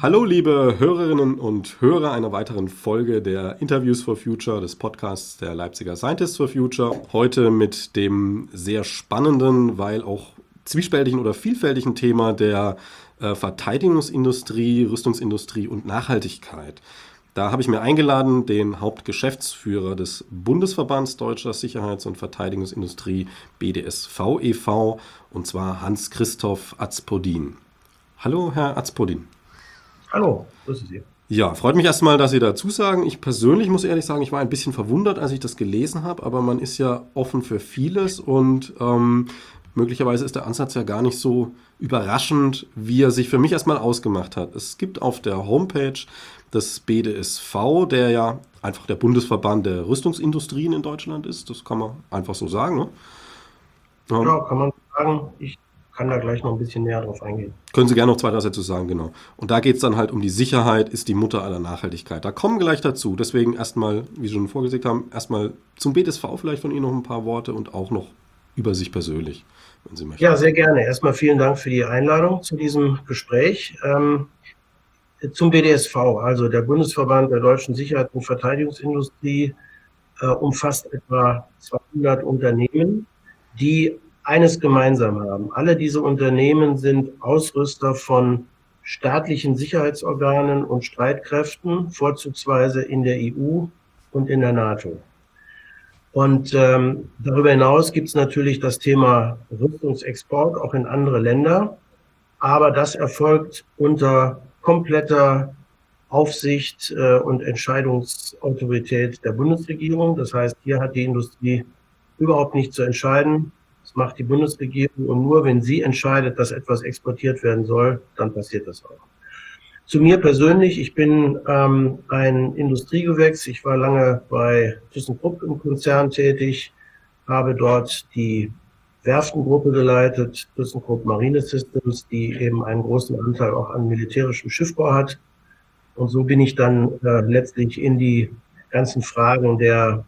Hallo, liebe Hörerinnen und Hörer einer weiteren Folge der Interviews for Future, des Podcasts der Leipziger Scientists for Future. Heute mit dem sehr spannenden, weil auch zwiespältigen oder vielfältigen Thema der Verteidigungsindustrie, Rüstungsindustrie und Nachhaltigkeit. Da habe ich mir eingeladen den Hauptgeschäftsführer des Bundesverbands Deutscher Sicherheits- und Verteidigungsindustrie BDSV e.V., und zwar Hans-Christoph Atzpodin. Hallo, Herr Atzpodin. Hallo, grüße Sie. Ja, freut mich erstmal, dass Sie dazu sagen. Ich persönlich muss ehrlich sagen, ich war ein bisschen verwundert, als ich das gelesen habe, aber man ist ja offen für vieles und möglicherweise ist der Ansatz ja gar nicht so überraschend, wie er sich für mich erstmal ausgemacht hat. Es gibt auf der Homepage des BDSV, der ja einfach der Bundesverband der Rüstungsindustrien in Deutschland ist, das kann man einfach so sagen, ne? Ja, kann man sagen. Ich kann da gleich noch ein bisschen näher drauf eingehen. Können Sie gerne noch zwei, drei Sätze sagen, genau. Und da geht es dann halt um die Sicherheit, ist die Mutter aller Nachhaltigkeit. Da kommen wir gleich dazu. Deswegen erstmal, wie Sie schon vorgesehen haben, erstmal zum BDSV vielleicht von Ihnen noch ein paar Worte und auch noch über sich persönlich, wenn Sie möchten. Ja, sehr gerne. Erstmal vielen Dank für die Einladung zu diesem Gespräch. Zum BDSV, also der Bundesverband der deutschen Sicherheits- und Verteidigungsindustrie, umfasst etwa 200 Unternehmen, die eines gemeinsam haben. Alle diese Unternehmen sind Ausrüster von staatlichen Sicherheitsorganen und Streitkräften, vorzugsweise in der EU und in der NATO. Und darüber hinaus gibt es natürlich das Thema Rüstungsexport auch in andere Länder. Aber das erfolgt unter kompletter Aufsicht und Entscheidungsautorität der Bundesregierung. Das heißt, hier hat die Industrie überhaupt nichts zu entscheiden. Das macht die Bundesregierung, und nur wenn sie entscheidet, dass etwas exportiert werden soll, dann passiert das auch. Zu mir persönlich: Ich bin ein Industriegewächs. Ich war lange bei ThyssenKrupp im Konzern tätig, habe dort die Werftengruppe geleitet, ThyssenKrupp Marine Systems, die eben einen großen Anteil auch an militärischem Schiffbau hat. Und so bin ich dann letztlich in die ganzen Fragen der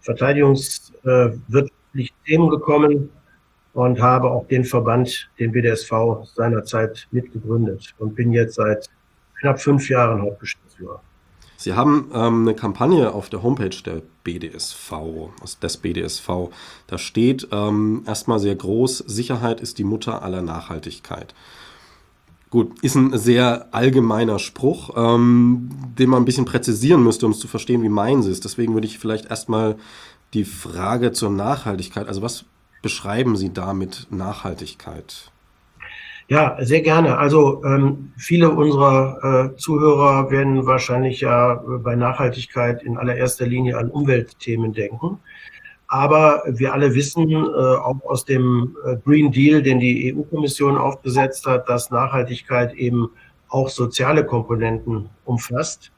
verteidigungswirtschaftlichen Themen gekommen und habe auch den Verband, den BDSV, seinerzeit mitgegründet und bin jetzt seit knapp 5 Jahren Hauptgeschäftsführer. Sie haben eine Kampagne auf der Homepage der BDSV, des BDSV. Da steht erstmal sehr groß: Sicherheit ist die Mutter aller Nachhaltigkeit. Gut, ist ein sehr allgemeiner Spruch, den man ein bisschen präzisieren müsste, um es zu verstehen, wie meinen Sie es. Deswegen würde ich vielleicht erstmal die Frage zur Nachhaltigkeit, also was beschreiben Sie da mit Nachhaltigkeit? Ja, sehr gerne. Also viele unserer Zuhörer werden wahrscheinlich ja bei Nachhaltigkeit in allererster Linie an Umweltthemen denken. Aber wir alle wissen auch aus dem Green Deal, den die EU-Kommission aufgesetzt hat, dass Nachhaltigkeit eben auch soziale Komponenten umfasst.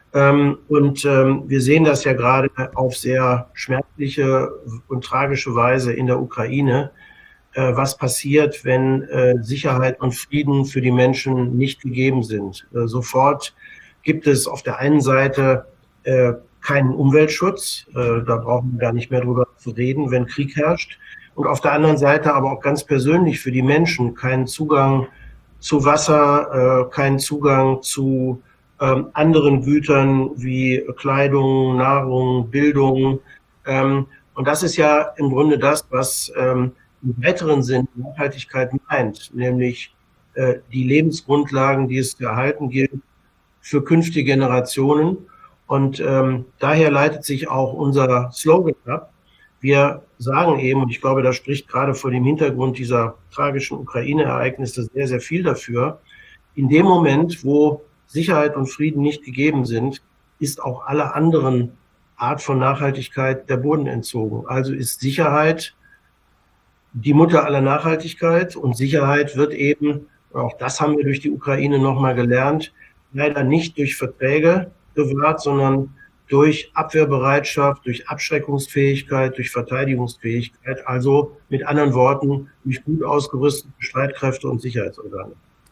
Wir sehen das ja gerade auf sehr schmerzliche und tragische Weise in der Ukraine, was passiert, wenn Sicherheit und Frieden für die Menschen nicht gegeben sind. Sofort gibt es auf der einen Seite keinen Umweltschutz, da brauchen wir gar nicht mehr drüber zu reden, wenn Krieg herrscht. Und auf der anderen Seite aber auch ganz persönlich für die Menschen keinen Zugang zu Wasser, keinen Zugang zu anderen Gütern wie Kleidung, Nahrung, Bildung. Und das ist ja im Grunde das, was im weiteren Sinn Nachhaltigkeit meint, nämlich die Lebensgrundlagen, die es zu erhalten gilt für künftige Generationen. Und daher leitet sich auch unser Slogan ab. Wir sagen eben, und ich glaube, das spricht gerade vor dem Hintergrund dieser tragischen Ukraine-Ereignisse sehr, sehr viel dafür: In dem Moment, wo Sicherheit und Frieden nicht gegeben sind, ist auch alle anderen Art von Nachhaltigkeit der Boden entzogen. Also ist Sicherheit die Mutter aller Nachhaltigkeit, und Sicherheit wird eben, auch das haben wir durch die Ukraine nochmal gelernt, leider nicht durch Verträge gewahrt, sondern durch Abwehrbereitschaft, durch Abschreckungsfähigkeit, durch Verteidigungsfähigkeit, also mit anderen Worten durch gut ausgerüstete Streitkräfte und Sicherheitsorgane.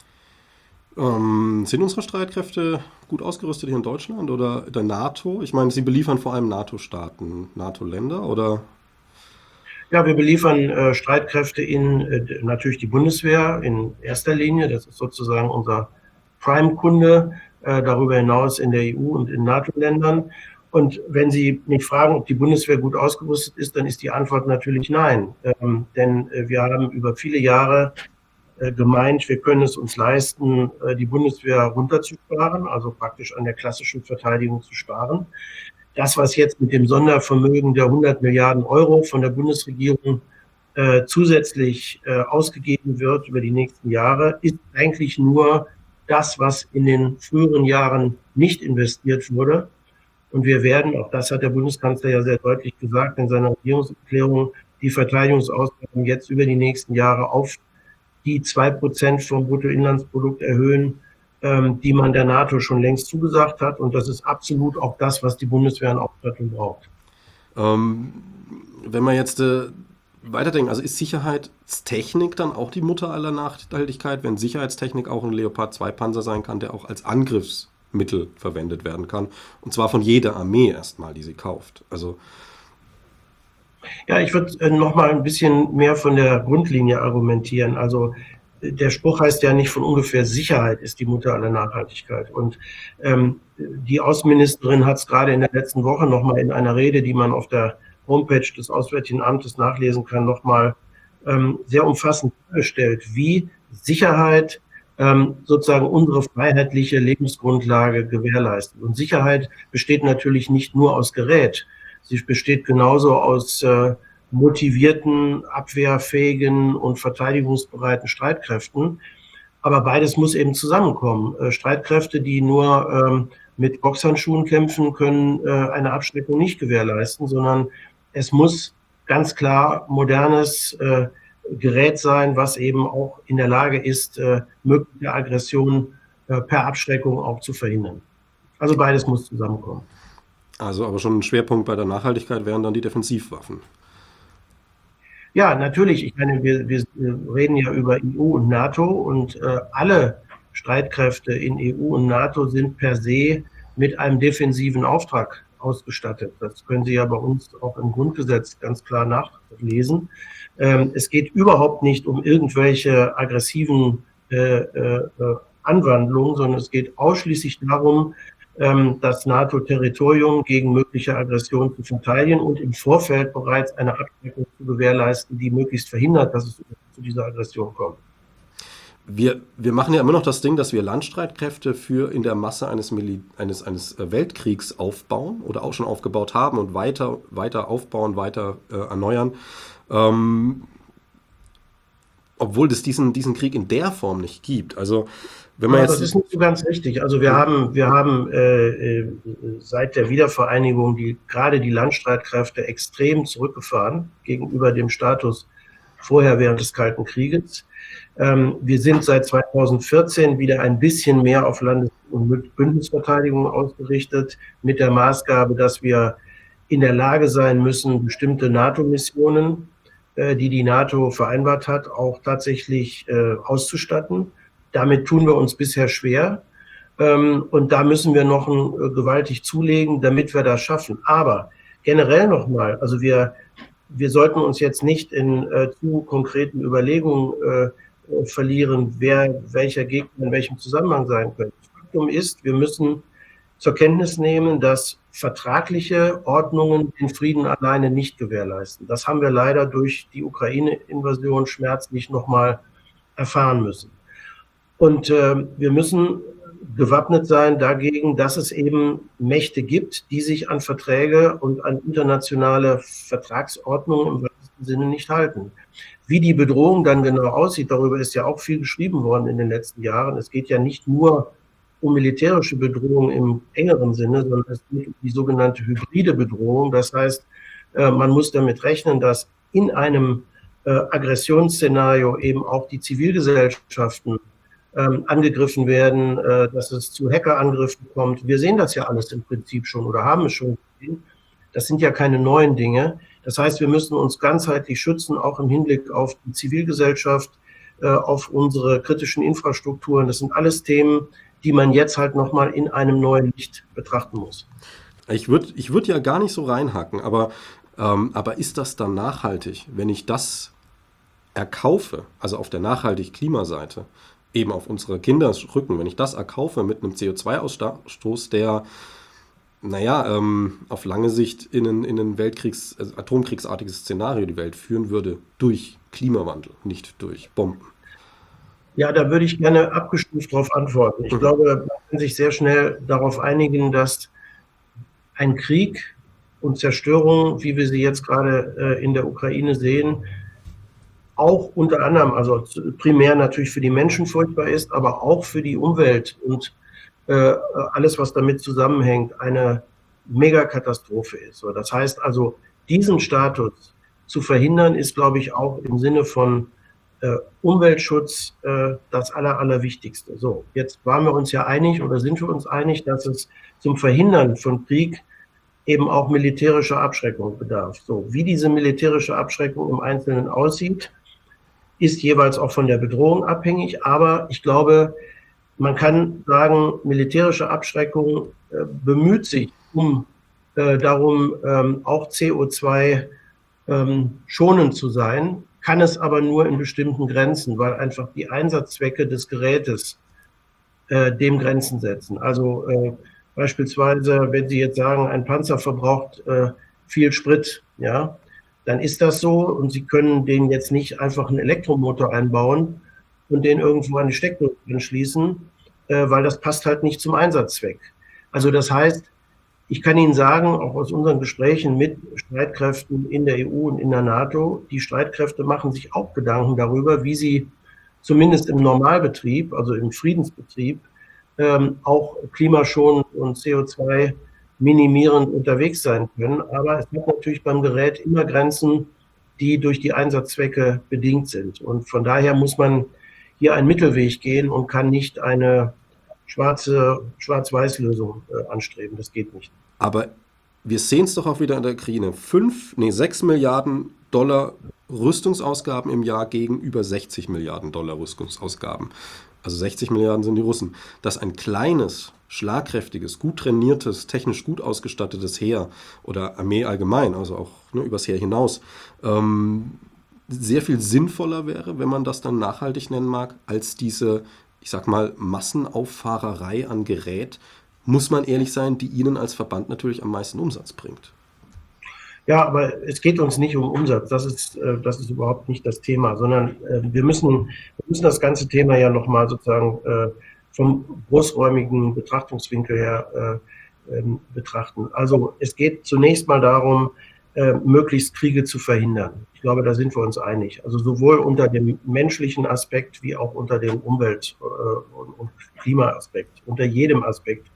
Sind unsere Streitkräfte gut ausgerüstet hier in Deutschland oder der NATO? Ich meine, Sie beliefern vor allem NATO-Staaten, NATO-Länder, oder? Ja, wir beliefern Streitkräfte in natürlich die Bundeswehr in erster Linie. Das ist sozusagen unser Prime-Kunde, darüber hinaus in der EU und in NATO-Ländern. Und wenn Sie mich fragen, ob die Bundeswehr gut ausgerüstet ist, dann ist die Antwort natürlich nein. Denn wir haben über viele Jahre gemeint, wir können es uns leisten, die Bundeswehr runterzusparen, also praktisch an der klassischen Verteidigung zu sparen. Das, was jetzt mit dem Sondervermögen der 100 Milliarden Euro von der Bundesregierung zusätzlich ausgegeben wird über die nächsten Jahre, ist eigentlich nur das, was in den früheren Jahren nicht investiert wurde. Und wir werden, auch das hat der Bundeskanzler ja sehr deutlich gesagt in seiner Regierungserklärung, die Verteidigungsausgaben jetzt über die nächsten Jahre auf die 2% vom Bruttoinlandsprodukt erhöhen, die man der NATO schon längst zugesagt hat. Und das ist absolut auch das, was die Bundeswehr an Ausstattung braucht. Wenn wir jetzt weiterdenken, also ist Sicherheitstechnik dann auch die Mutter aller Nachhaltigkeit, wenn Sicherheitstechnik auch ein Leopard 2 Panzer sein kann, der auch als Angriffsmittel verwendet werden kann, und zwar von jeder Armee erstmal, die sie kauft. Also ja, ich würde noch mal ein bisschen mehr von der Grundlinie argumentieren. Also der Spruch heißt ja nicht von ungefähr, Sicherheit ist die Mutter aller Nachhaltigkeit. Und die Außenministerin hat es gerade in der letzten Woche noch mal in einer Rede, die man auf der Homepage des Auswärtigen Amtes nachlesen kann, noch mal sehr umfassend dargestellt, wie Sicherheit sozusagen unsere freiheitliche Lebensgrundlage gewährleistet. Und Sicherheit besteht natürlich nicht nur aus Gerät. Sie besteht genauso aus motivierten, abwehrfähigen und verteidigungsbereiten Streitkräften. Aber beides muss eben zusammenkommen. Streitkräfte, die nur mit Boxhandschuhen kämpfen, können eine Abschreckung nicht gewährleisten, sondern es muss ganz klar modernes Gerät sein, was eben auch in der Lage ist, mögliche Aggressionen per Abschreckung auch zu verhindern. Also beides muss zusammenkommen. Also aber schon ein Schwerpunkt bei der Nachhaltigkeit wären dann die Defensivwaffen. Ja, natürlich. Ich meine, wir reden ja über EU und NATO und alle Streitkräfte in EU und NATO sind per se mit einem defensiven Auftrag ausgestattet. Das können Sie ja bei uns auch im Grundgesetz ganz klar nachlesen. Es geht überhaupt nicht um irgendwelche aggressiven Anwandlungen, sondern es geht ausschließlich darum, das NATO-Territorium gegen mögliche Aggression zu verteidigen und im Vorfeld bereits eine Abschreckung zu gewährleisten, die möglichst verhindert, dass es zu dieser Aggression kommt. Wir machen ja immer noch das Ding, dass wir Landstreitkräfte für in der Masse eines Weltkriegs aufbauen oder auch schon aufgebaut haben und weiter aufbauen, weiter erneuern. Obwohl es diesen Krieg in der Form nicht gibt. Also wenn man das ist nicht so ganz richtig. Also wir haben seit der Wiedervereinigung gerade die Landstreitkräfte extrem zurückgefahren gegenüber dem Status vorher während des Kalten Krieges. Wir sind seit 2014 wieder ein bisschen mehr auf Landes- und Bündnisverteidigung ausgerichtet, mit der Maßgabe, dass wir in der Lage sein müssen, bestimmte NATO-Missionen, die NATO vereinbart hat, auch tatsächlich auszustatten. Damit tun wir uns bisher schwer. Und da müssen wir noch gewaltig zulegen, damit wir das schaffen. Aber generell nochmal, also wir sollten uns jetzt nicht in zu konkreten Überlegungen verlieren, welcher Gegner in welchem Zusammenhang sein könnte. Faktum ist, wir müssen zur Kenntnis nehmen, dass vertragliche Ordnungen den Frieden alleine nicht gewährleisten. Das haben wir leider durch die Ukraine-Invasion schmerzlich nochmal erfahren müssen. Und wir müssen gewappnet sein dagegen, dass es eben Mächte gibt, die sich an Verträge und an internationale Vertragsordnungen im weitesten Sinne nicht halten. Wie die Bedrohung dann genau aussieht, darüber ist ja auch viel geschrieben worden in den letzten Jahren. Es geht ja nicht nur um militärische Bedrohung im engeren Sinne, sondern es geht um die sogenannte hybride Bedrohung. Das heißt, man muss damit rechnen, dass in einem Aggressionsszenario eben auch die Zivilgesellschaften angegriffen werden, dass es zu Hackerangriffen kommt. Wir sehen das ja alles im Prinzip schon oder haben es schon gesehen. Das sind ja keine neuen Dinge. Das heißt, wir müssen uns ganzheitlich schützen, auch im Hinblick auf die Zivilgesellschaft, auf unsere kritischen Infrastrukturen. Das sind alles Themen, die man jetzt halt nochmal in einem neuen Licht betrachten muss. Ich würd ja gar nicht so reinhacken, aber ist das dann nachhaltig, wenn ich das erkaufe, also auf der Nachhaltig-Klimaseite, eben auf unsere Kinder Rücken, wenn ich das erkaufe mit einem CO2-Ausstoß, der, auf lange Sicht in ein also atomkriegsartiges Szenario die Welt führen würde, durch Klimawandel, nicht durch Bomben. Ja, da würde ich gerne abgestuft darauf antworten. Ich glaube, man kann sich sehr schnell darauf einigen, dass ein Krieg und Zerstörung, wie wir sie jetzt gerade in der Ukraine sehen, auch unter anderem, also primär natürlich für die Menschen furchtbar ist, aber auch für die Umwelt und alles, was damit zusammenhängt, eine Megakatastrophe ist. So, das heißt also, diesen Status zu verhindern, ist, glaube ich, auch im Sinne von Umweltschutz das Allerwichtigste. So, jetzt waren wir uns ja einig oder sind wir uns einig, dass es zum Verhindern von Krieg eben auch militärischer Abschreckung bedarf. So, wie diese militärische Abschreckung im Einzelnen aussieht, ist jeweils auch von der Bedrohung abhängig. Aber ich glaube, man kann sagen, militärische Abschreckung bemüht sich darum, auch CO2 schonend zu sein, kann es aber nur in bestimmten Grenzen, weil einfach die Einsatzzwecke des Gerätes dem Grenzen setzen. Also beispielsweise, wenn Sie jetzt sagen, ein Panzer verbraucht viel Sprit, ja, dann ist das so und Sie können den jetzt nicht einfach einen Elektromotor einbauen und den irgendwo an die Steckdose anschließen, weil das passt halt nicht zum Einsatzzweck. Also das heißt, ich kann Ihnen sagen, auch aus unseren Gesprächen mit Streitkräften in der EU und in der NATO, die Streitkräfte machen sich auch Gedanken darüber, wie sie zumindest im Normalbetrieb, also im Friedensbetrieb, auch klimaschonend und CO2 minimierend unterwegs sein können. Aber es gibt natürlich beim Gerät immer Grenzen, die durch die Einsatzzwecke bedingt sind. Und von daher muss man hier einen Mittelweg gehen und kann nicht eine Schwarz-Weiß-Lösung anstreben. Das geht nicht. Aber wir sehen es doch auch wieder in der Ukraine. 6 Milliarden Dollar Rüstungsausgaben im Jahr gegenüber 60 Milliarden Dollar Rüstungsausgaben. Also 60 Milliarden sind die Russen. Dass ein kleines, schlagkräftiges, gut trainiertes, technisch gut ausgestattetes Heer oder Armee allgemein, also auch übers Heer hinaus, sehr viel sinnvoller wäre, wenn man das dann nachhaltig nennen mag, als diese, ich sag mal, Massenauffahrerei an Gerät, muss man ehrlich sein, die Ihnen als Verband natürlich am meisten Umsatz bringt. Ja, aber es geht uns nicht um Umsatz. Das ist überhaupt nicht das Thema, sondern wir müssen das ganze Thema ja nochmal sozusagen vom großräumigen Betrachtungswinkel her betrachten. Also es geht zunächst mal darum, möglichst Kriege zu verhindern. Ich glaube, da sind wir uns einig. Also sowohl unter dem menschlichen Aspekt wie auch unter dem Umwelt- und Klimaaspekt, unter jedem Aspekt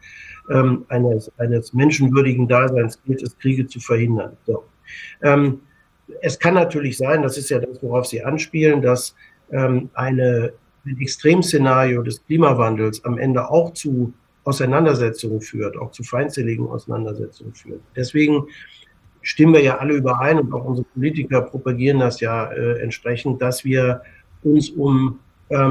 eines menschenwürdigen Daseins gilt es, Kriege zu verhindern. So. Es kann natürlich sein, das ist ja das, worauf Sie anspielen, dass ein Extremszenario des Klimawandels am Ende auch zu Auseinandersetzungen führt, auch zu feindseligen Auseinandersetzungen führt. Deswegen stimmen wir ja alle überein und auch unsere Politiker propagieren das ja entsprechend, dass wir uns um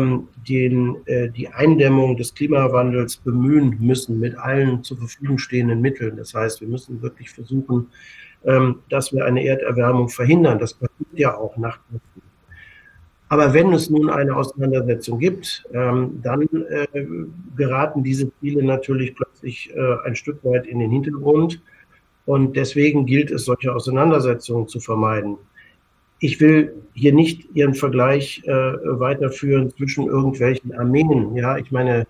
die Eindämmung des Klimawandels bemühen müssen mit allen zur Verfügung stehenden Mitteln. Das heißt, wir müssen wirklich versuchen, dass wir eine Erderwärmung verhindern. Das passiert ja auch nach Kräften. Aber wenn es nun eine Auseinandersetzung gibt, dann geraten diese Ziele natürlich plötzlich ein Stück weit in den Hintergrund. Und deswegen gilt es, solche Auseinandersetzungen zu vermeiden. Ich will hier nicht Ihren Vergleich weiterführen zwischen irgendwelchen Armeen. Ja, ich meine,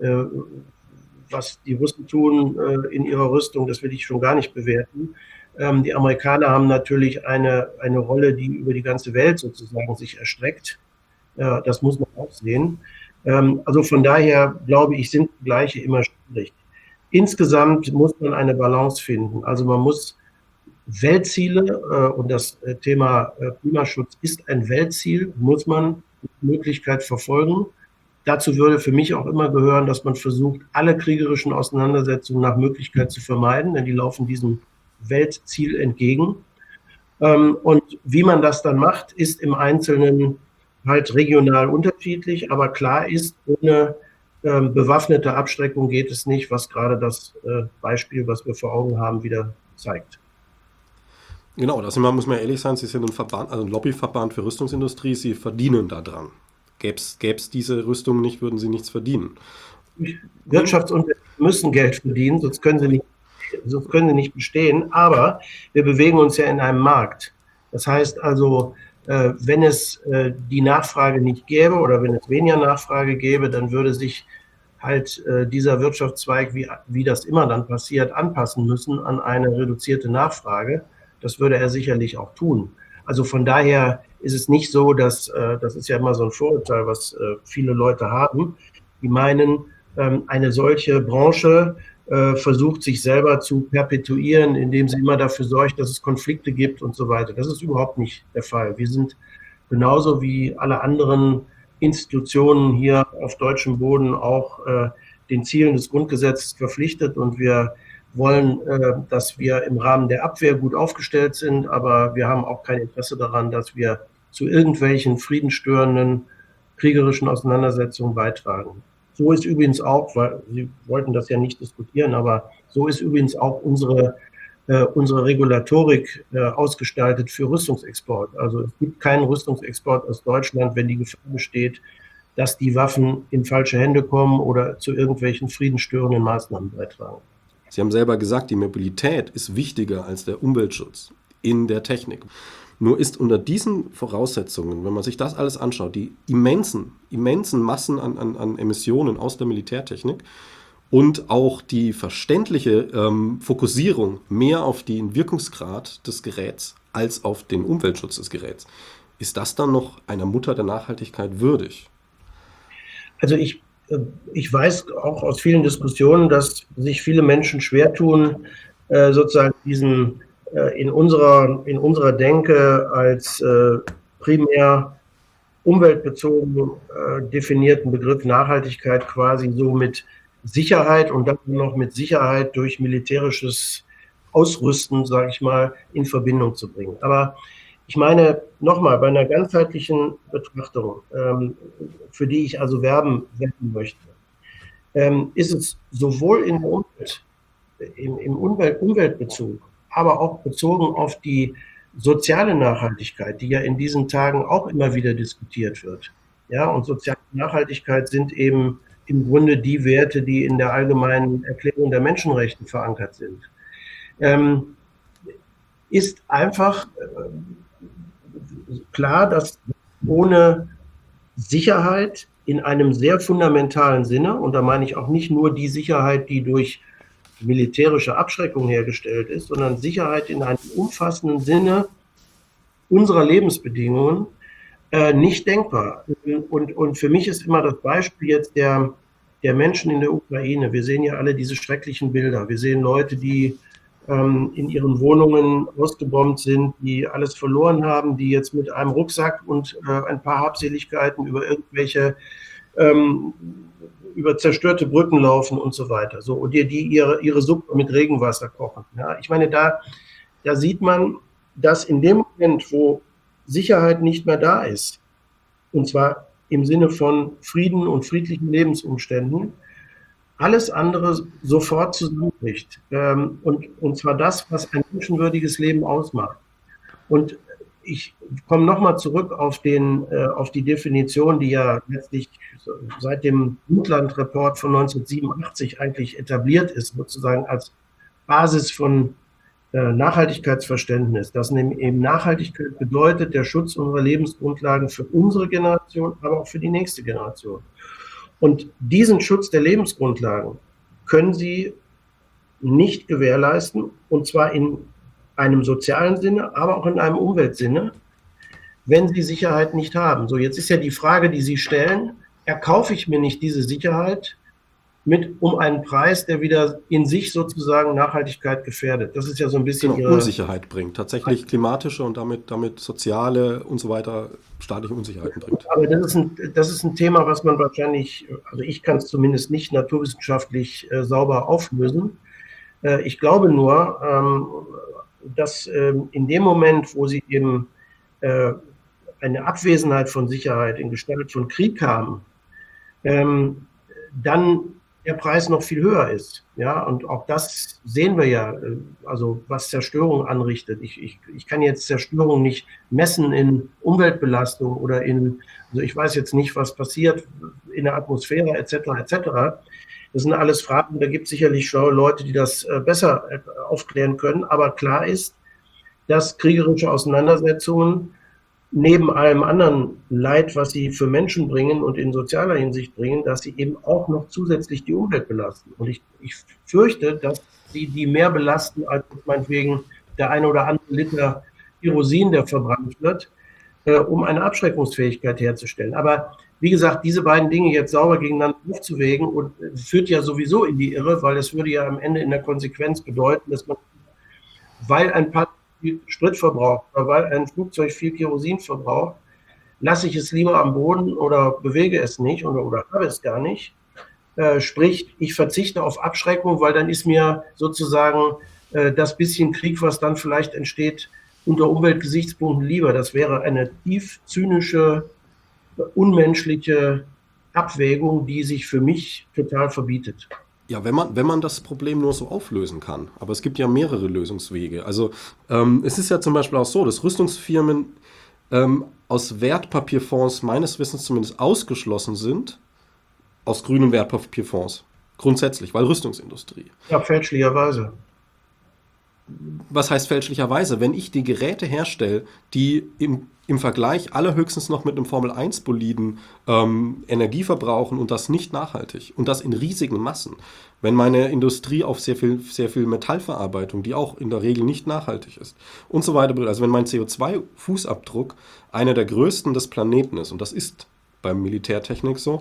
was die Russen tun in ihrer Rüstung, das will ich schon gar nicht bewerten. Die Amerikaner haben natürlich eine Rolle, die über die ganze Welt sozusagen sich erstreckt. Das muss man auch sehen. Also von daher glaube ich, sind Vergleiche immer schwierig. Insgesamt muss man eine Balance finden. Also man muss Weltziele, und das Thema Klimaschutz ist ein Weltziel, muss man die Möglichkeit verfolgen. Dazu würde für mich auch immer gehören, dass man versucht, alle kriegerischen Auseinandersetzungen nach Möglichkeit zu vermeiden, denn die laufen diesem Weltziel entgegen. Und wie man das dann macht, ist im Einzelnen halt regional unterschiedlich, aber klar ist, ohne bewaffnete Abschreckung geht es nicht, was gerade das Beispiel, was wir vor Augen haben, wieder zeigt. Genau, das muss man ehrlich sein, Sie sind ein Verband, also ein Lobbyverband für Rüstungsindustrie, Sie verdienen daran. Gäb's diese Rüstung nicht, würden sie nichts verdienen. Wirtschaftsunternehmen müssen Geld verdienen, sonst können sie nicht bestehen. Aber wir bewegen uns ja in einem Markt. Das heißt also, wenn es die Nachfrage nicht gäbe oder wenn es weniger Nachfrage gäbe, dann würde sich halt dieser Wirtschaftszweig, wie das immer dann passiert, anpassen müssen an eine reduzierte Nachfrage. Das würde er sicherlich auch tun. Also von daher ist es nicht so, dass das ist ja immer so ein Vorurteil, was viele Leute haben, die meinen, eine solche Branche versucht sich selber zu perpetuieren, indem sie immer dafür sorgt, dass es Konflikte gibt und so weiter. Das ist überhaupt nicht der Fall. Wir sind genauso wie alle anderen Institutionen hier auf deutschem Boden auch den Zielen des Grundgesetzes verpflichtet und wir wollen, dass wir im Rahmen der Abwehr gut aufgestellt sind, aber wir haben auch kein Interesse daran, dass wir zu irgendwelchen friedensstörenden kriegerischen Auseinandersetzungen beitragen. So ist übrigens auch, weil Sie wollten das ja nicht diskutieren, aber so ist übrigens auch unsere Regulatorik ausgestaltet für Rüstungsexport. Also es gibt keinen Rüstungsexport aus Deutschland, wenn die Gefahr besteht, dass die Waffen in falsche Hände kommen oder zu irgendwelchen friedensstörenden Maßnahmen beitragen. Sie haben selber gesagt, die Mobilität ist wichtiger als der Umweltschutz in der Technik. Nur ist unter diesen Voraussetzungen, wenn man sich das alles anschaut, die immensen Massen an Emissionen aus der Militärtechnik und auch die verständliche Fokussierung mehr auf den Wirkungsgrad des Geräts als auf den Umweltschutz des Geräts, ist das dann noch einer Mutter der Nachhaltigkeit würdig? Also ich weiß auch aus vielen Diskussionen, dass sich viele Menschen schwer tun, sozusagen diesen in unserer Denke als primär umweltbezogen definierten Begriff Nachhaltigkeit quasi so mit Sicherheit und dann noch mit Sicherheit durch militärisches Ausrüsten, sage ich mal, in Verbindung zu bringen. Aber ich meine, nochmal, bei einer ganzheitlichen Betrachtung, für die ich also werben möchte, ist es sowohl in der im Umweltbezug, aber auch bezogen auf die soziale Nachhaltigkeit, die ja in diesen Tagen auch immer wieder diskutiert wird. Ja, und soziale Nachhaltigkeit sind eben im Grunde die Werte, die in der allgemeinen Erklärung der Menschenrechte verankert sind. Ist einfach klar, dass ohne Sicherheit in einem sehr fundamentalen Sinne, und da meine ich auch nicht nur die Sicherheit, die durch militärische Abschreckung hergestellt ist, sondern Sicherheit in einem umfassenden Sinne unserer Lebensbedingungen nicht denkbar. Und für mich ist immer das Beispiel jetzt der Menschen in der Ukraine. Wir sehen ja alle diese schrecklichen Bilder. Wir sehen Leute, die in ihren Wohnungen ausgebombt sind, die alles verloren haben, die jetzt mit einem Rucksack und ein paar Habseligkeiten über irgendwelche über zerstörte Brücken laufen und so weiter. So, und die ihre Suppe mit Regenwasser kochen. Ja, ich meine, da sieht man, dass in dem Moment, wo Sicherheit nicht mehr da ist, und zwar im Sinne von Frieden und friedlichen Lebensumständen, alles andere sofort zusammenbricht. Und zwar das, was ein menschenwürdiges Leben ausmacht. Und ich komme nochmal zurück auf die Definition, die ja letztlich seit dem Brundtland-Report von 1987 eigentlich etabliert ist, sozusagen als Basis von Nachhaltigkeitsverständnis. Das eben Nachhaltigkeit bedeutet der Schutz unserer Lebensgrundlagen für unsere Generation, aber auch für die nächste Generation. Und diesen Schutz der Lebensgrundlagen können Sie nicht gewährleisten, und zwar in einem sozialen Sinne, aber auch in einem Umweltsinne, wenn Sie Sicherheit nicht haben. So, jetzt ist ja die Frage, die Sie stellen, erkaufe ich mir nicht diese Sicherheit um einen Preis, der wieder in sich sozusagen Nachhaltigkeit gefährdet. Das ist ja so ein bisschen Unsicherheit bringt, tatsächlich klimatische und damit soziale und so weiter staatliche Unsicherheiten bringt. Aber das ist ein Thema, was man wahrscheinlich, also ich kann es zumindest nicht naturwissenschaftlich sauber auflösen. Ich glaube nur, dass in dem Moment, wo Sie eben eine Abwesenheit von Sicherheit in Gestalt von Krieg haben, dann der Preis noch viel höher ist. Ja, und auch das sehen wir ja, also was Zerstörung anrichtet. Ich kann jetzt Zerstörung nicht messen in Umweltbelastung oder also ich weiß jetzt nicht, was passiert in der Atmosphäre etc. etc. Das sind alles Fragen, da gibt es sicherlich schlaue Leute, die das besser aufklären können. Aber klar ist, dass kriegerische Auseinandersetzungen neben allem anderen Leid, was sie für Menschen bringen und in sozialer Hinsicht bringen, dass sie eben auch noch zusätzlich die Umwelt belasten. Und ich fürchte, dass sie die mehr belasten als meinetwegen der eine oder andere Liter Kerosin, der verbrannt wird, um eine Abschreckungsfähigkeit herzustellen. Aber wie gesagt, diese beiden Dinge jetzt sauber gegeneinander aufzuwägen und führt ja sowieso in die Irre, weil es würde ja am Ende in der Konsequenz bedeuten, dass man, weil ein paar viel Sprit verbraucht, oder weil ein Flugzeug viel Kerosin verbraucht, lasse ich es lieber am Boden oder bewege es nicht oder habe es gar nicht. Sprich, ich verzichte auf Abschreckung, weil dann ist mir sozusagen das bisschen Krieg, was dann vielleicht entsteht, unter Umweltgesichtspunkten lieber. Das wäre eine tief zynische, unmenschliche Abwägung, die sich für mich total verbietet. Ja, wenn man das Problem nur so auflösen kann. Aber es gibt ja mehrere Lösungswege. Also es ist ja zum Beispiel auch so, dass Rüstungsfirmen aus Wertpapierfonds meines Wissens zumindest ausgeschlossen sind, aus grünen Wertpapierfonds. Grundsätzlich, weil Rüstungsindustrie. Ja, fälschlicherweise. Was heißt fälschlicherweise? Wenn ich die Geräte herstelle, die im Vergleich allerhöchstens noch mit einem Formel-1-Boliden Energie verbrauchen und das nicht nachhaltig und das in riesigen Massen. Wenn meine Industrie auf sehr viel Metallverarbeitung, die auch in der Regel nicht nachhaltig ist und so weiter, also wenn mein CO2-Fußabdruck einer der größten des Planeten ist, und das ist beim Militärtechnik so,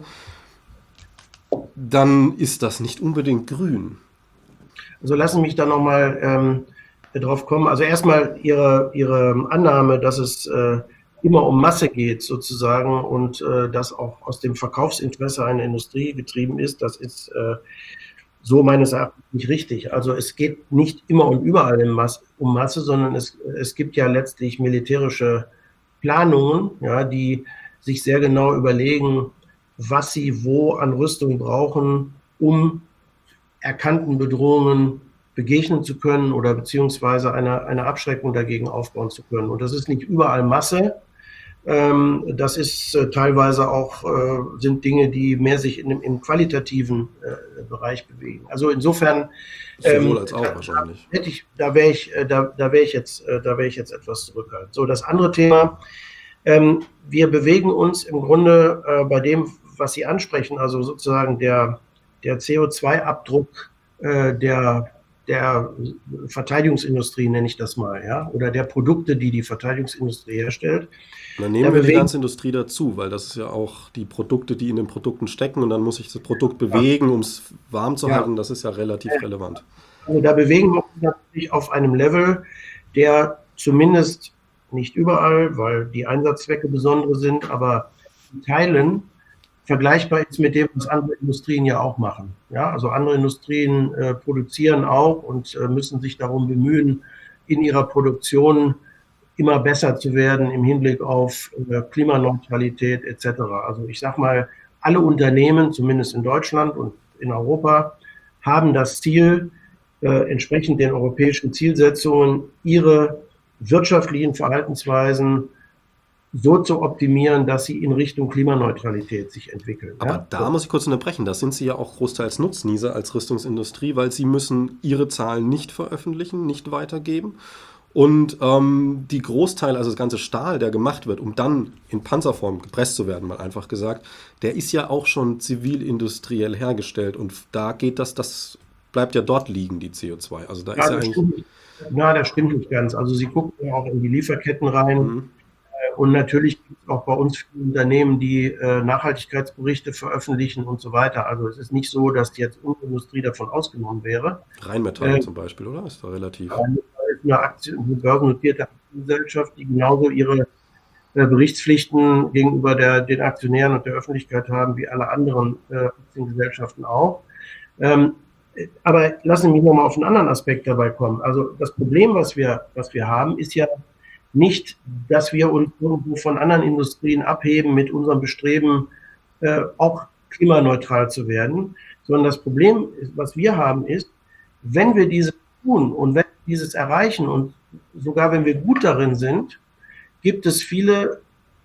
dann ist das nicht unbedingt grün. Also lassen mich da nochmal drauf kommen. Also erstmal Ihre Annahme, dass es immer um Masse geht sozusagen und das auch aus dem Verkaufsinteresse einer Industrie getrieben ist, das ist so meines Erachtens nicht richtig. Also es geht nicht immer und überall um Masse, sondern es gibt ja letztlich militärische Planungen, ja, die sich sehr genau überlegen, was sie wo an Rüstung brauchen, um erkannten Bedrohungen begegnen zu können oder beziehungsweise eine Abschreckung dagegen aufbauen zu können. Und das ist nicht überall Masse. Das ist teilweise auch, sind Dinge, die mehr sich im qualitativen Bereich bewegen. Also insofern Sowohl als auch wahrscheinlich. Da wäre ich jetzt etwas zurückhaltend. So, das andere Thema, wir bewegen uns im Grunde bei dem, was Sie ansprechen, also sozusagen der CO2-Abdruck der Verteidigungsindustrie, nenne ich das mal, ja, oder der Produkte, die die Verteidigungsindustrie herstellt. Und dann nehmen wir die ganze Industrie dazu, weil das ist ja auch die Produkte, die in den Produkten stecken und dann muss ich das Produkt bewegen, um es warm zu halten. Das ist ja relativ relevant. Also da bewegen wir uns natürlich auf einem Level, der zumindest nicht überall, weil die Einsatzzwecke besondere sind, aber in Teilen vergleichbar ist mit dem, was andere Industrien ja auch machen. Ja, also andere Industrien produzieren auch und müssen sich darum bemühen, in ihrer Produktion immer besser zu werden im Hinblick auf Klimaneutralität etc. Also ich sage mal, alle Unternehmen, zumindest in Deutschland und in Europa, haben das Ziel, entsprechend den europäischen Zielsetzungen, ihre wirtschaftlichen Verhaltensweisen so zu optimieren, dass sie in Richtung Klimaneutralität sich entwickeln. Aber da muss ich kurz unterbrechen, da sind Sie ja auch großteils Nutznießer als Rüstungsindustrie, weil Sie müssen Ihre Zahlen nicht veröffentlichen, nicht weitergeben. Und die Großteil, also das ganze Stahl, der gemacht wird, um dann in Panzerform gepresst zu werden, mal einfach gesagt, der ist ja auch schon zivilindustriell hergestellt und da geht das bleibt ja dort liegen, die CO2. Also da ist ja eigentlich... Das stimmt nicht ganz. Also Sie gucken ja auch in die Lieferketten rein. Und natürlich gibt es auch bei uns viele Unternehmen, die Nachhaltigkeitsberichte veröffentlichen und so weiter. Also es ist nicht so, dass jetzt unsere Industrie davon ausgenommen wäre. Rheinmetall zum Beispiel, oder? Ist da relativ... Rheinmetall ist eine börsennotierte Aktiengesellschaft, die genauso ihre Berichtspflichten gegenüber den Aktionären und der Öffentlichkeit haben, wie alle anderen Aktiengesellschaften auch. Aber lassen Sie mich nochmal auf einen anderen Aspekt dabei kommen. Also das Problem, was wir haben, ist ja nicht, dass wir uns irgendwo von anderen Industrien abheben mit unserem Bestreben, auch klimaneutral zu werden, sondern das Problem, was wir haben, ist, wenn wir dieses tun und wenn wir dieses erreichen und sogar wenn wir gut darin sind, gibt es viele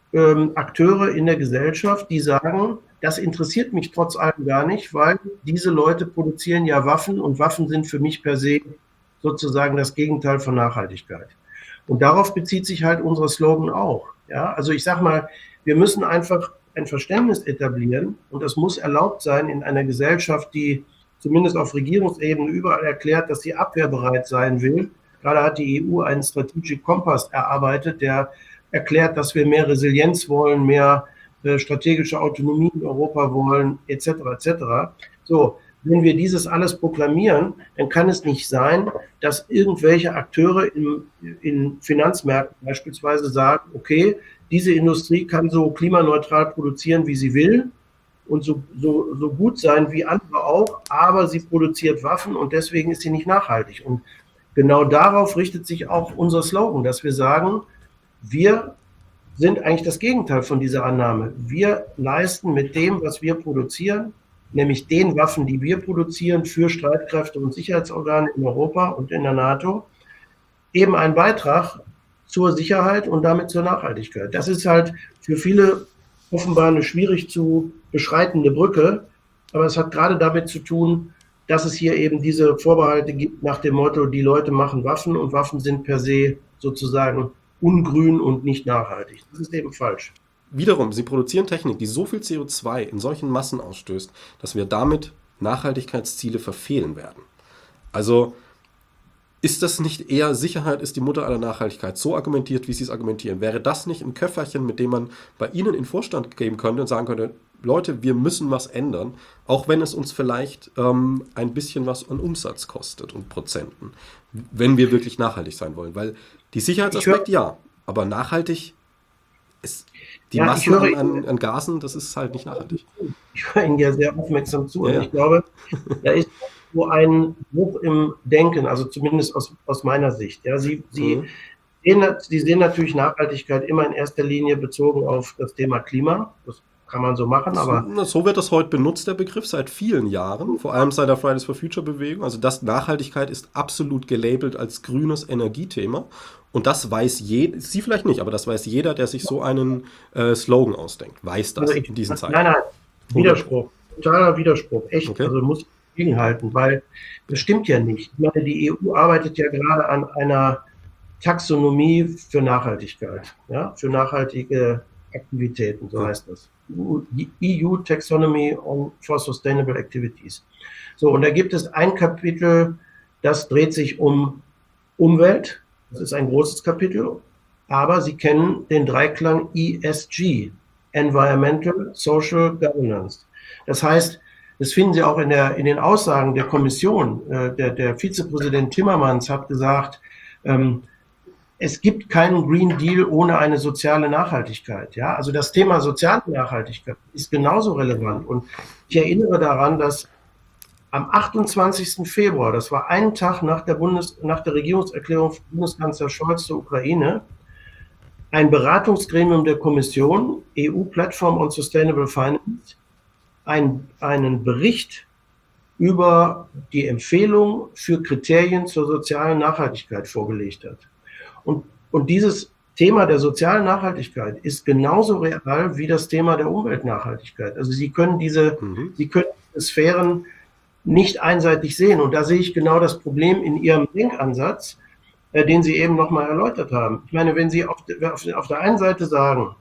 Akteure in der Gesellschaft, die sagen, das interessiert mich trotz allem gar nicht, weil diese Leute produzieren ja Waffen und Waffen sind für mich per se sozusagen das Gegenteil von Nachhaltigkeit. Und darauf bezieht sich halt unser Slogan auch. Ja, also ich sage mal, wir müssen einfach ein Verständnis etablieren und das muss erlaubt sein in einer Gesellschaft, die zumindest auf Regierungsebene überall erklärt, dass sie abwehrbereit sein will. Gerade hat die EU einen Strategic Compass erarbeitet, der erklärt, dass wir mehr Resilienz wollen, mehr strategische Autonomie in Europa wollen, etc. etc. So, wenn wir dieses alles proklamieren, dann kann es nicht sein, dass irgendwelche Akteure in Finanzmärkten beispielsweise sagen, okay, diese Industrie kann so klimaneutral produzieren, wie sie will und so gut sein wie andere auch, aber sie produziert Waffen und deswegen ist sie nicht nachhaltig. Und genau darauf richtet sich auch unser Slogan, dass wir sagen, wir sind eigentlich das Gegenteil von dieser Annahme. Wir leisten mit dem, was wir produzieren, nämlich den Waffen, die wir produzieren für Streitkräfte und Sicherheitsorgane in Europa und in der NATO, eben einen Beitrag zur Sicherheit und damit zur Nachhaltigkeit. Das ist halt für viele offenbar eine schwierig zu beschreitende Brücke, aber es hat gerade damit zu tun, dass es hier eben diese Vorbehalte gibt nach dem Motto, die Leute machen Waffen und Waffen sind per se sozusagen ungrün und nicht nachhaltig. Das ist eben falsch. Wiederum, sie produzieren Technik, die so viel CO2 in solchen Massen ausstößt, dass wir damit Nachhaltigkeitsziele verfehlen werden. Also ist das nicht eher Sicherheit ist die Mutter aller Nachhaltigkeit, so argumentiert, wie Sie es argumentieren? Wäre das nicht ein Köfferchen, mit dem man bei Ihnen in den Vorstand geben könnte und sagen könnte, Leute, wir müssen was ändern, auch wenn es uns vielleicht ein bisschen was an Umsatz kostet und Prozenten, wenn wir wirklich nachhaltig sein wollen? Weil die Sicherheitsaspekt ja, aber nachhaltig ist die Masse an Gasen, das ist halt nicht nachhaltig. Ich höre Ihnen ja sehr aufmerksam zu und ich glaube, da ist so ein Bruch im Denken, also zumindest aus meiner Sicht. Ja, Sie sehen natürlich Nachhaltigkeit immer in erster Linie bezogen auf das Thema Klima. Das kann man so machen, aber... So wird das heute benutzt, der Begriff, seit vielen Jahren, vor allem seit der Fridays for Future Bewegung. Also Nachhaltigkeit ist absolut gelabelt als grünes Energiethema. Und das weiß Sie vielleicht nicht, aber das weiß jeder, der sich so einen Slogan ausdenkt, weiß das in diesen Zeiten. Nein, Widerspruch, totaler Widerspruch, echt. Okay. Also muss ich gegenhalten, weil das stimmt ja nicht. Ich meine, die EU arbeitet ja gerade an einer Taxonomie für Nachhaltigkeit, ja, für nachhaltige Aktivitäten, so heißt das. EU Taxonomy for Sustainable Activities. So, und da gibt es ein Kapitel, das dreht sich um Umwelt. Das ist ein großes Kapitel, aber Sie kennen den Dreiklang ESG, Environmental, Social, Governance. Das heißt, das finden Sie auch in den Aussagen der Kommission. Der Vizepräsident Timmermans hat gesagt, es gibt keinen Green Deal ohne eine soziale Nachhaltigkeit. Ja, also das Thema soziale Nachhaltigkeit ist genauso relevant. Und ich erinnere daran, dass am 28. Februar, das war einen Tag nach der Regierungserklärung von Bundeskanzler Scholz zur Ukraine, ein Beratungsgremium der Kommission, EU Platform on Sustainable Finance, einen Bericht über die Empfehlung für Kriterien zur sozialen Nachhaltigkeit vorgelegt hat. Und dieses Thema der sozialen Nachhaltigkeit ist genauso real wie das Thema der Umweltnachhaltigkeit. Also Sie können diese Sphären nicht einseitig sehen. Und da sehe ich genau das Problem in Ihrem Denkansatz, den Sie eben nochmal erläutert haben. Ich meine, wenn Sie auf der einen Seite sagen,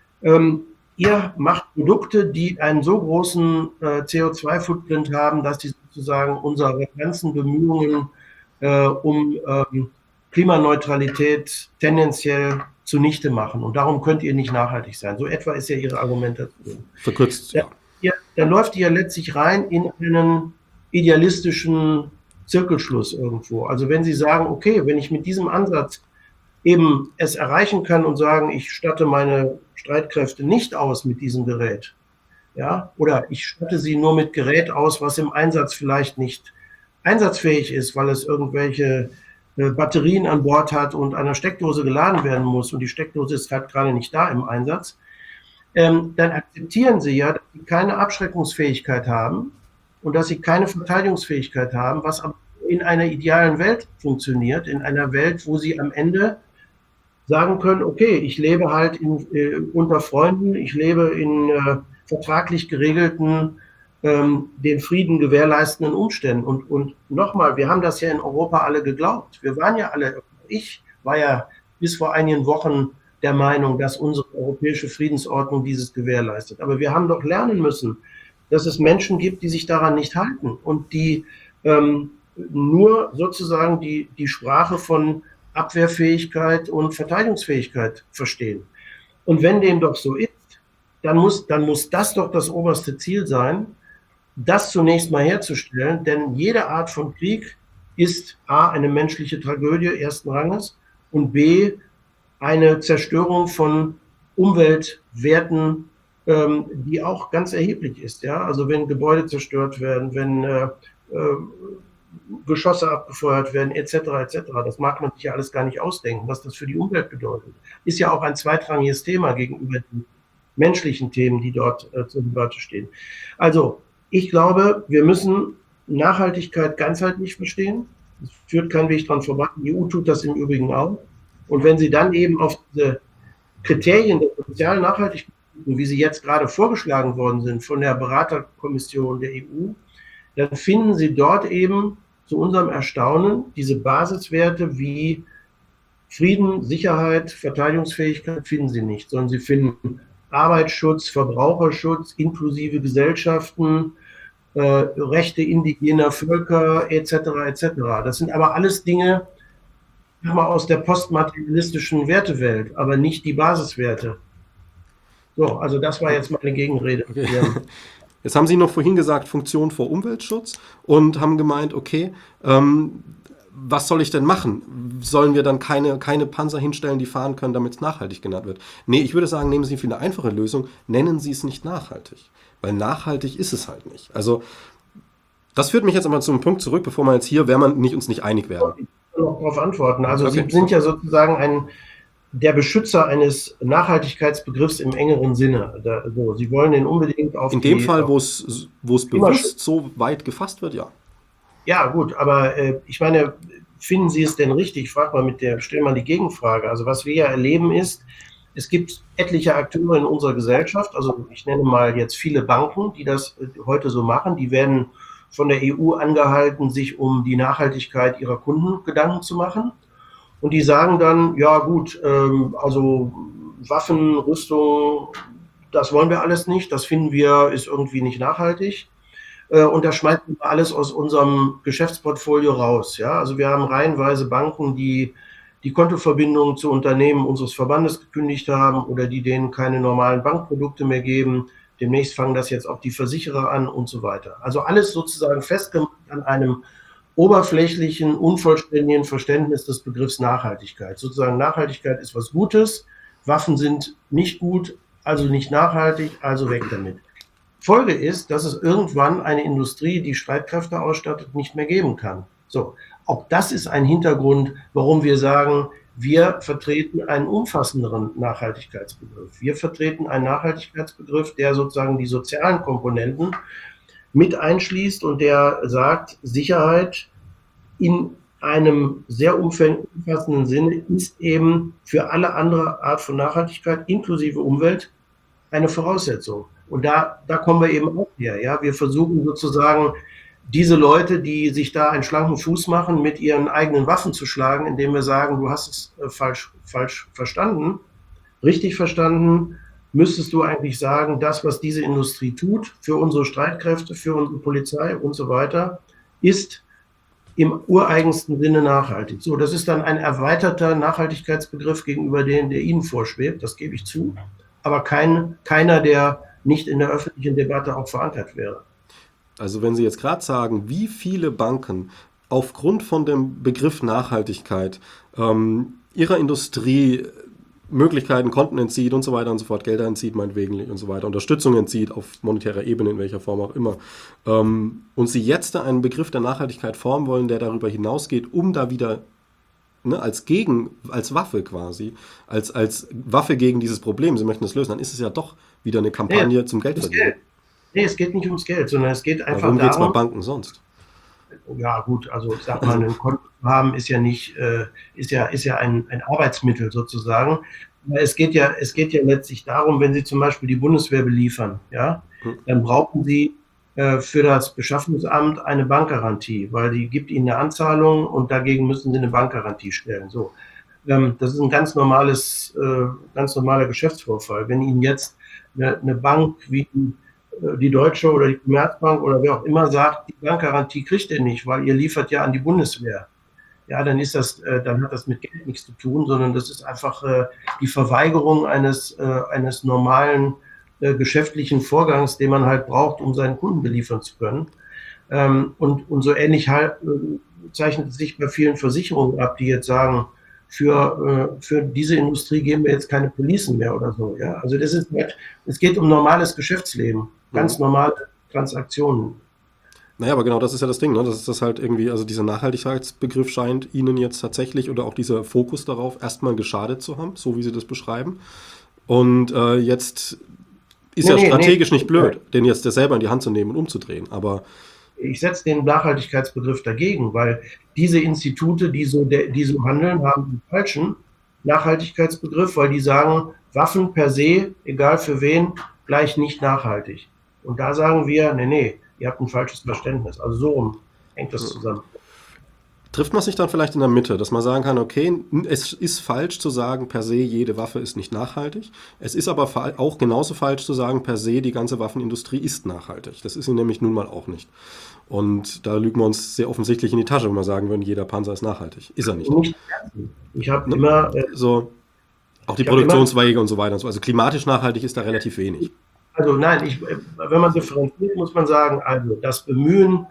ihr macht Produkte, die einen so großen CO2-Footprint haben, dass die sozusagen unsere ganzen Bemühungen um Klimaneutralität tendenziell zunichte machen. Und darum könnt ihr nicht nachhaltig sein. So etwa ist ja Ihre Argumentation. Verkürzt, ja. Dann läuft ihr letztlich rein in einen idealistischen Zirkelschluss irgendwo. Also wenn Sie sagen, okay, wenn ich mit diesem Ansatz eben es erreichen kann und sagen, ich statte meine Streitkräfte nicht aus mit diesem Gerät, ja, oder ich statte sie nur mit Gerät aus, was im Einsatz vielleicht nicht einsatzfähig ist, weil es irgendwelche Batterien an Bord hat und an der Steckdose geladen werden muss und die Steckdose ist halt gerade nicht da im Einsatz, dann akzeptieren sie ja, dass sie keine Abschreckungsfähigkeit haben und dass sie keine Verteidigungsfähigkeit haben, was aber in einer idealen Welt funktioniert, in einer Welt, wo sie am Ende sagen können, okay, ich lebe halt unter Freunden, ich lebe in vertraglich geregelten, den Frieden gewährleistenden Umständen. Und nochmal, wir haben das ja in Europa alle geglaubt. Wir waren ja alle, ich war ja bis vor einigen Wochen der Meinung, dass unsere europäische Friedensordnung dieses gewährleistet. Aber wir haben doch lernen müssen, dass es Menschen gibt, die sich daran nicht halten und die nur sozusagen die Sprache von Abwehrfähigkeit und Verteidigungsfähigkeit verstehen. Und wenn dem doch so ist, dann muss das doch das oberste Ziel sein, das zunächst mal herzustellen, denn jede Art von Krieg ist A, eine menschliche Tragödie ersten Ranges und B, eine Zerstörung von Umweltwerten, die auch ganz erheblich ist. Ja? Also wenn Gebäude zerstört werden, wenn Geschosse abgefeuert werden, etc., etc. Das mag man sich ja alles gar nicht ausdenken, was das für die Umwelt bedeutet. Ist ja auch ein zweitrangiges Thema gegenüber den menschlichen Themen, die dort zur Debatte stehen. Also, ich glaube, wir müssen Nachhaltigkeit ganzheitlich verstehen. Es führt kein Weg dran vorbei. Die EU tut das im Übrigen auch. Und wenn Sie dann eben auf diese Kriterien der sozialen Nachhaltigkeit, wie sie jetzt gerade vorgeschlagen worden sind von der Beraterkommission der EU, dann finden Sie dort eben zu unserem Erstaunen diese Basiswerte wie Frieden, Sicherheit, Verteidigungsfähigkeit finden Sie nicht, sondern Sie finden Arbeitsschutz, Verbraucherschutz, inklusive Gesellschaften, Rechte indigener Völker etc. etc. Das sind aber alles Dinge aus der postmaterialistischen Wertewelt, aber nicht die Basiswerte. So, also das war jetzt meine Gegenrede. Okay. Jetzt haben Sie noch vorhin gesagt, Funktion vor Umweltschutz und haben gemeint, okay, was soll ich denn machen? Sollen wir dann keine Panzer hinstellen, die fahren können, damit es nachhaltig genannt wird? Nee, ich würde sagen, nehmen Sie für eine einfache Lösung, nennen Sie es nicht nachhaltig. Weil nachhaltig ist es halt nicht. Also, das führt mich jetzt aber zum Punkt zurück, bevor wir jetzt hier, uns nicht einig werden. Ich kann noch darauf antworten. Also, okay. Sie sind ja sozusagen der Beschützer eines Nachhaltigkeitsbegriffs im engeren Sinne. Sie wollen den unbedingt auf in dem Fall, wo es bewusst so weit gefasst wird, ja. Ja, gut, aber ich meine, finden Sie es denn richtig? Stell mal die Gegenfrage. Also was wir ja erleben ist, es gibt etliche Akteure in unserer Gesellschaft, also ich nenne mal jetzt viele Banken, die das heute so machen, die werden von der EU angehalten, sich um die Nachhaltigkeit ihrer Kunden Gedanken zu machen. Und die sagen dann, ja gut, also Waffen, Rüstung, das wollen wir alles nicht, das finden wir, ist irgendwie nicht nachhaltig. Und da schmeißen wir alles aus unserem Geschäftsportfolio raus. Ja? Also wir haben reihenweise Banken, die Kontoverbindungen zu Unternehmen unseres Verbandes gekündigt haben oder die denen keine normalen Bankprodukte mehr geben. Demnächst fangen das jetzt auch die Versicherer an und so weiter. Also alles sozusagen festgemacht an einem oberflächlichen, unvollständigen Verständnis des Begriffs Nachhaltigkeit. Sozusagen Nachhaltigkeit ist was Gutes, Waffen sind nicht gut, also nicht nachhaltig, also weg damit. Folge ist, dass es irgendwann eine Industrie, die Streitkräfte ausstattet, nicht mehr geben kann. So, auch das ist ein Hintergrund, warum wir sagen, wir vertreten einen umfassenderen Nachhaltigkeitsbegriff. Wir vertreten einen Nachhaltigkeitsbegriff, der sozusagen die sozialen Komponenten mit einschließt und der sagt, Sicherheit in einem sehr umfassenden Sinne ist eben für alle andere Art von Nachhaltigkeit, inklusive Umwelt, eine Voraussetzung. Und da kommen wir eben auch her. Ja? Wir versuchen sozusagen, diese Leute, die sich da einen schlanken Fuß machen, mit ihren eigenen Waffen zu schlagen, indem wir sagen, du hast es falsch verstanden. Richtig verstanden müsstest du eigentlich sagen, das, was diese Industrie tut, für unsere Streitkräfte, für unsere Polizei und so weiter, ist im ureigensten Sinne nachhaltig. So, das ist dann ein erweiterter Nachhaltigkeitsbegriff gegenüber dem, der Ihnen vorschwebt, das gebe ich zu, aber keiner, der nicht in der öffentlichen Debatte auch verankert wäre. Also wenn Sie jetzt gerade sagen, wie viele Banken aufgrund von dem Begriff Nachhaltigkeit ihrer Industrie Möglichkeiten, Konten entzieht und so weiter und so fort, Gelder entzieht meinetwegen und so weiter, Unterstützung entzieht auf monetärer Ebene, in welcher Form auch immer, und Sie jetzt einen Begriff der Nachhaltigkeit formen wollen, der darüber hinausgeht, um da wieder ne, als Waffe quasi, als Waffe gegen dieses Problem, sie möchten das lösen, dann ist es ja doch wieder eine Kampagne zum Geldverdienen. Nee, es geht nicht ums Geld, sondern es geht einfach Worum geht es bei darum, Banken sonst? ja gut, also ich sag mal, Also, ein Konto zu haben ist ja nicht, ist ja ein Arbeitsmittel sozusagen. Aber es geht ja letztlich darum, wenn Sie zum Beispiel die Bundeswehr beliefern, ja, dann brauchen Sie für das Beschaffungsamt eine Bankgarantie, weil die gibt Ihnen eine Anzahlung und dagegen müssen Sie eine Bankgarantie stellen. So, das ist ein ganz normaler Geschäftsvorfall. Wenn Ihnen jetzt eine Bank wie die Deutsche oder die Commerzbank oder wer auch immer sagt, die Bankgarantie kriegt ihr nicht, weil ihr liefert ja an die Bundeswehr. Ja, dann hat das mit Geld nichts zu tun, sondern das ist einfach die Verweigerung eines normalen geschäftlichen Vorgangs, den man halt braucht, um seinen Kunden beliefern zu können. Und so ähnlich halt zeichnet es sich bei vielen Versicherungen ab, die jetzt sagen, für diese Industrie geben wir jetzt keine Policen mehr oder so. Ja? Also es geht um normales Geschäftsleben, ganz normale Transaktionen. naja, aber genau das ist ja das Ding, ne? Das ist das halt irgendwie, also dieser Nachhaltigkeitsbegriff scheint Ihnen jetzt tatsächlich oder auch dieser Fokus darauf erstmal geschadet zu haben, so wie Sie das beschreiben. Und jetzt ist ja strategisch nicht blöd, den jetzt selber in die Hand zu nehmen und umzudrehen. Aber Ich setze den Nachhaltigkeitsbegriff dagegen, weil diese Institute, die so handeln, haben einen falschen Nachhaltigkeitsbegriff, weil die sagen, Waffen per se, egal für wen, gleich nicht nachhaltig. Und da sagen wir, nee, ihr habt ein falsches Verständnis. Also so rum hängt das zusammen. trifft man sich dann vielleicht in der Mitte, dass man sagen kann, okay, es ist falsch zu sagen, per se jede Waffe ist nicht nachhaltig. Es ist aber auch genauso falsch zu sagen, per se die ganze Waffenindustrie ist nachhaltig. Das ist sie nämlich nun mal auch nicht. Und da lügen wir uns sehr offensichtlich in die Tasche, wenn wir sagen würden, jeder Panzer ist nachhaltig. Ist er nicht. Ich habe immer... So, auch die Produktionswege und so weiter. Also klimatisch nachhaltig ist da relativ wenig. Also nein, wenn man differenziert, muss man sagen, also das Bemühen,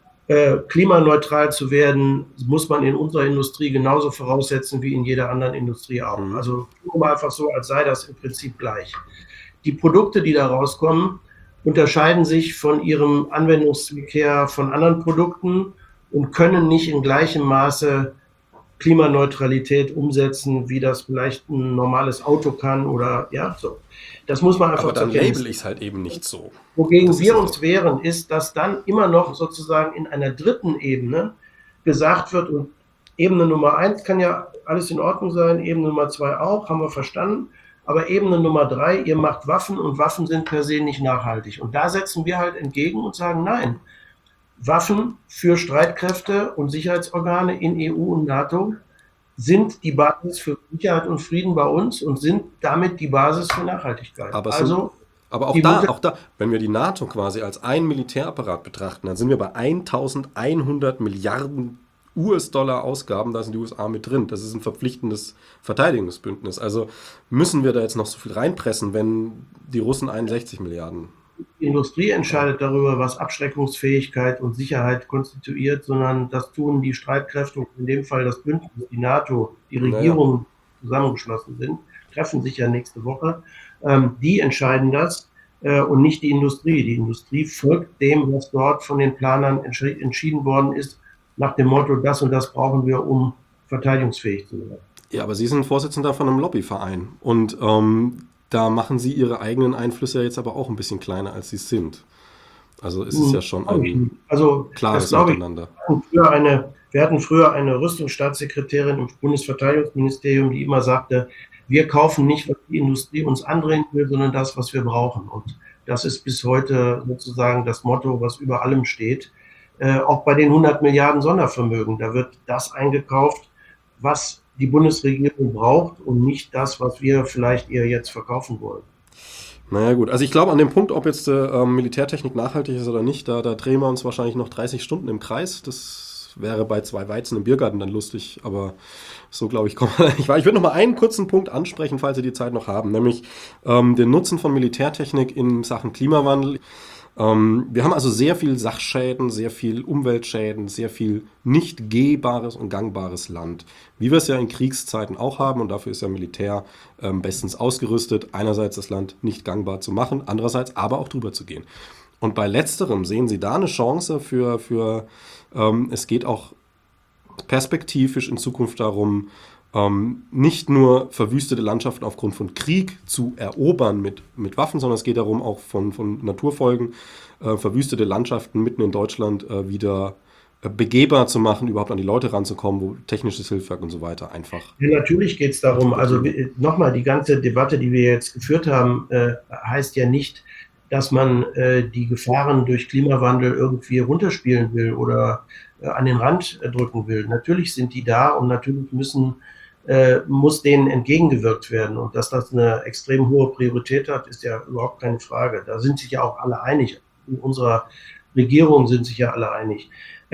klimaneutral zu werden, muss man in unserer Industrie genauso voraussetzen wie in jeder anderen Industrie auch. Also tun wir einfach so, als sei das im Prinzip gleich. Die Produkte, die da rauskommen, unterscheiden sich von ihrem Anwendungszweck her von anderen Produkten und können nicht in gleichem Maße Klimaneutralität umsetzen, wie das vielleicht ein normales Auto kann oder ja, so. Das muss man einfach aber dann label ich es halt eben nicht so. Wogegen wir uns wehren, ist, dass dann immer noch sozusagen in einer dritten Ebene gesagt wird, und Ebene Nummer 1 kann ja alles in Ordnung sein, Ebene Nummer 2 auch, haben wir verstanden, aber Ebene Nummer 3, ihr macht Waffen und Waffen sind per se nicht nachhaltig. Und da setzen wir halt entgegen und sagen, nein, Waffen für Streitkräfte und Sicherheitsorgane in EU und NATO sind die Basis für Sicherheit und Frieden bei uns und sind damit die Basis für Nachhaltigkeit. Aber auch da, wenn wir die NATO quasi als einen Militärapparat betrachten, dann sind wir bei 1100 Milliarden US-Dollar Ausgaben, da sind die USA mit drin. Das ist ein verpflichtendes Verteidigungsbündnis. Also müssen wir da jetzt noch so viel reinpressen, wenn die Russen 61 Milliarden. Die Industrie entscheidet darüber, was Abschreckungsfähigkeit und Sicherheit konstituiert, sondern das tun die Streitkräfte und in dem Fall das Bündnis, die NATO, die Regierungen zusammengeschlossen sind, treffen sich ja nächste Woche. Die entscheiden das und nicht die Industrie. Die Industrie folgt dem, was dort von den Planern entschieden worden ist, nach dem Motto, das und das brauchen wir, um verteidigungsfähig zu werden. Ja, aber Sie sind Vorsitzender von einem Lobbyverein und da machen Sie Ihre eigenen Einflüsse jetzt aber auch ein bisschen kleiner, als sie sind. Also es ist ja schon ein klares Miteinander. Wir hatten früher eine Rüstungsstaatssekretärin im Bundesverteidigungsministerium, die immer sagte, wir kaufen nicht, was die Industrie uns andrehen will, sondern das, was wir brauchen. Und das ist bis heute sozusagen das Motto, was über allem steht. Auch bei den 100 Milliarden Sondervermögen, da wird das eingekauft, was die Bundesregierung braucht und nicht das, was wir vielleicht ihr jetzt verkaufen wollen. Naja gut, also ich glaube an dem Punkt, ob jetzt Militärtechnik nachhaltig ist oder nicht, da drehen wir uns wahrscheinlich noch 30 Stunden im Kreis. Das wäre bei 2 Weizen im Biergarten dann lustig, aber so glaube ich, kommen wir nicht weiter. Ich würde noch mal einen kurzen Punkt ansprechen, falls Sie die Zeit noch haben, nämlich den Nutzen von Militärtechnik in Sachen Klimawandel. Wir haben also sehr viel Sachschäden, sehr viel Umweltschäden, sehr viel nicht gehbares und gangbares Land. Wie wir es ja in Kriegszeiten auch haben, und dafür ist ja Militär bestens ausgerüstet, einerseits das Land nicht gangbar zu machen, andererseits aber auch drüber zu gehen. Und bei letzterem sehen Sie da eine Chance für es geht auch perspektivisch in Zukunft darum, nicht nur verwüstete Landschaften aufgrund von Krieg zu erobern mit Waffen, sondern es geht darum, auch von Naturfolgen verwüstete Landschaften mitten in Deutschland wieder begehbar zu machen, überhaupt an die Leute ranzukommen, wo technisches Hilfswerk und so weiter einfach. Ja, natürlich geht es darum, also nochmal, die ganze Debatte, die wir jetzt geführt haben, heißt ja nicht, dass man die Gefahren durch Klimawandel irgendwie runterspielen will oder an den Rand drücken will. Natürlich sind die da und natürlich muss denen entgegengewirkt werden. Und dass das eine extrem hohe Priorität hat, ist ja überhaupt keine Frage. Da sind sich ja auch alle einig. In unserer Regierung sind sich ja alle einig.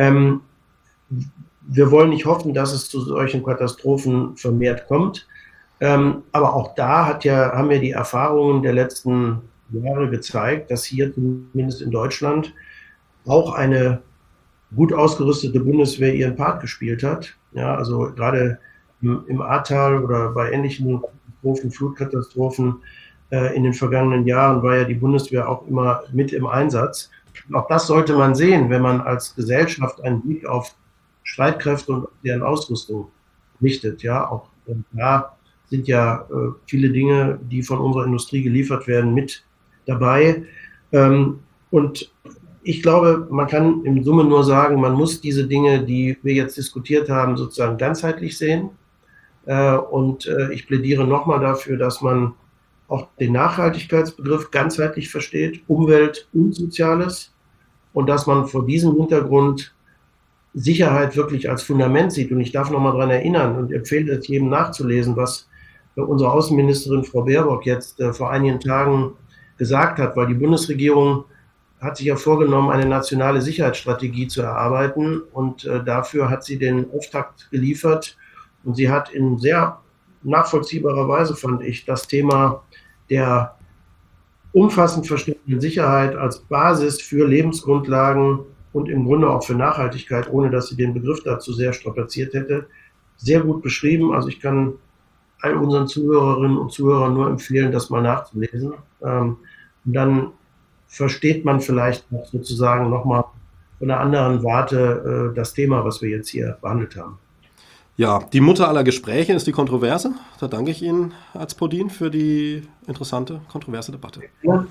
Wir wollen nicht hoffen, dass es zu solchen Katastrophen vermehrt kommt. Aber auch da haben ja die Erfahrungen der letzten Jahre gezeigt, dass hier zumindest in Deutschland auch eine gut ausgerüstete Bundeswehr ihren Part gespielt hat. Ja, also gerade im Ahrtal oder bei ähnlichen Katastrophen, Flutkatastrophen in den vergangenen Jahren war ja die Bundeswehr auch immer mit im Einsatz. Auch das sollte man sehen, wenn man als Gesellschaft einen Blick auf Streitkräfte und deren Ausrüstung richtet. Ja, auch da sind ja viele Dinge, die von unserer Industrie geliefert werden, mit dabei. Und ich glaube, man kann im Summe nur sagen, man muss diese Dinge, die wir jetzt diskutiert haben, sozusagen ganzheitlich sehen. Und ich plädiere nochmal dafür, dass man auch den Nachhaltigkeitsbegriff ganzheitlich versteht, Umwelt und Soziales, und dass man vor diesem Hintergrund Sicherheit wirklich als Fundament sieht. Und ich darf nochmal daran erinnern und empfehle es jedem nachzulesen, was unsere Außenministerin Frau Baerbock jetzt vor einigen Tagen gesagt hat, weil die Bundesregierung hat sich ja vorgenommen, eine nationale Sicherheitsstrategie zu erarbeiten, und dafür hat sie den Auftakt geliefert, und sie hat in sehr nachvollziehbarer Weise, fand ich, das Thema der umfassend verstandenen Sicherheit als Basis für Lebensgrundlagen und im Grunde auch für Nachhaltigkeit, ohne dass sie den Begriff dazu sehr strapaziert hätte, sehr gut beschrieben. Also ich kann all unseren Zuhörerinnen und Zuhörern nur empfehlen, das mal nachzulesen. Und dann versteht man vielleicht noch sozusagen nochmal von einer anderen Warte das Thema, was wir jetzt hier behandelt haben. Ja, die Mutter aller Gespräche ist die Kontroverse. Da danke ich Ihnen, Azpodin, für die interessante, kontroverse Debatte. Ja.